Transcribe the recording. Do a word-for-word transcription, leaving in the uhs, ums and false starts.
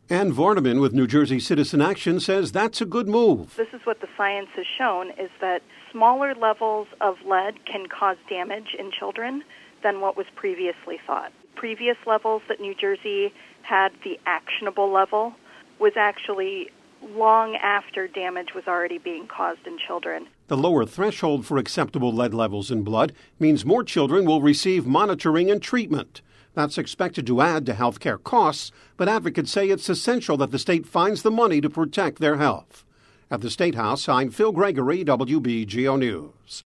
Ann Vardaman with New Jersey Citizen Action says that's a good move. This is what the science has shown, is that smaller levels of lead can cause damage in children than what was previously thought. Previous levels that New Jersey had, the actionable level, was actually long after damage was already being caused in children. The lower threshold for acceptable lead levels in blood means more children will receive monitoring and treatment. That's expected to add to health care costs, but advocates say it's essential that the state finds the money to protect their health. At the State House, I'm Phil Gregory, W B G O News.